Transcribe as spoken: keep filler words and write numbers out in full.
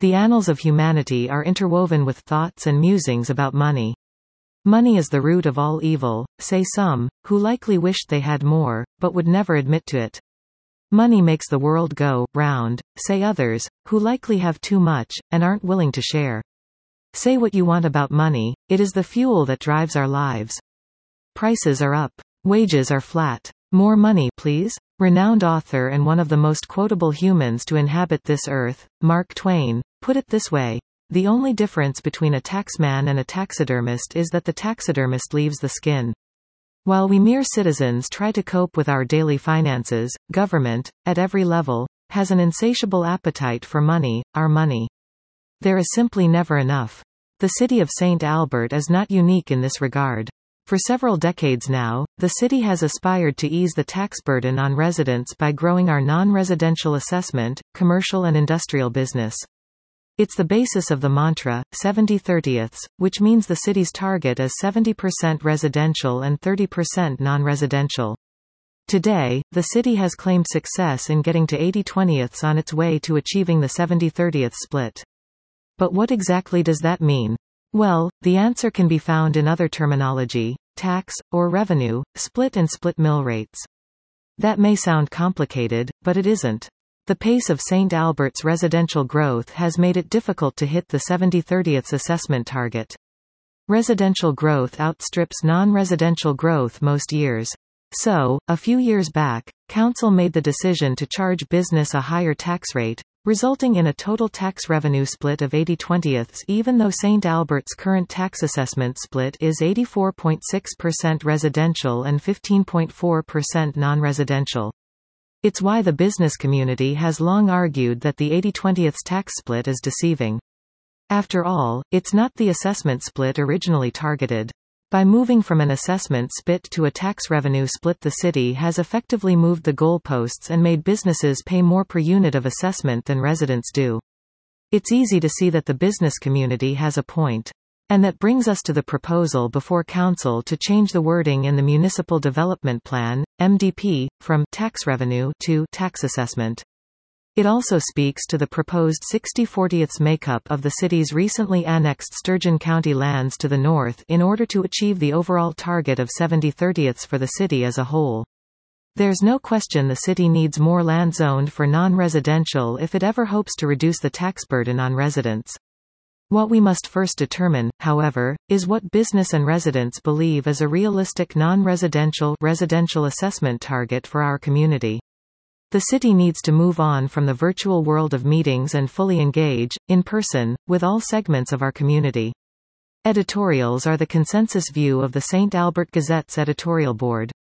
The annals of humanity are interwoven with thoughts and musings about money. Money is the root of all evil, say some, who likely wished they had more, but would never admit to it. Money makes the world go round, say others, who likely have too much, and aren't willing to share. Say what you want about money, it is the fuel that drives our lives. Prices are up. Wages are flat. More money, please? Renowned author and one of the most quotable humans to inhabit this earth, Mark Twain, put it this way: the only difference between a taxman and a taxidermist is that the taxidermist leaves the skin. While we mere citizens try to cope with our daily finances, government, at every level, has an insatiable appetite for money, our money. There is simply never enough. The city of Saint Albert is not unique in this regard. For several decades now, the city has aspired to ease the tax burden on residents by growing our non-residential assessment, commercial and industrial business. It's the basis of the mantra, seventy thirtieths, which means the city's target is seventy percent residential and thirty percent non-residential. Today, the city has claimed success in getting to eighty twentieths on its way to achieving the seventy thirtieths split. But what exactly does that mean? Well, the answer can be found in other terminology: tax, or revenue, split and split mill rates. That may sound complicated, but it isn't. The pace of Saint Albert's residential growth has made it difficult to hit the seventy thirtieths assessment target. Residential growth outstrips non-residential growth most years. So, a few years back, Council made the decision to charge business a higher tax rate, resulting in a total tax revenue split of eighty twentieths, even though Saint Albert's current tax assessment split is eighty-four point six percent residential and fifteen point four percent non-residential. It's why the business community has long argued that the eighty twentieths tax split is deceiving. After all, it's not the assessment split originally targeted. By moving from an assessment split to a tax revenue split, the city has effectively moved the goalposts and made businesses pay more per unit of assessment than residents do. It's easy to see that the business community has a point. And that brings us to the proposal before Council to change the wording in the Municipal Development Plan, M D P, from tax revenue to tax assessment. It also speaks to the proposed sixty fortieths makeup of the city's recently annexed Sturgeon County lands to the north in order to achieve the overall target of seventy thirtieths for the city as a whole. There's no question the city needs more land zoned for non-residential if it ever hopes to reduce the tax burden on residents. What we must first determine, however, is what business and residents believe is a realistic non-residential residential assessment target for our community. The city needs to move on from the virtual world of meetings and fully engage, in person, with all segments of our community. Editorials are the consensus view of the Saint Albert Gazette's editorial board.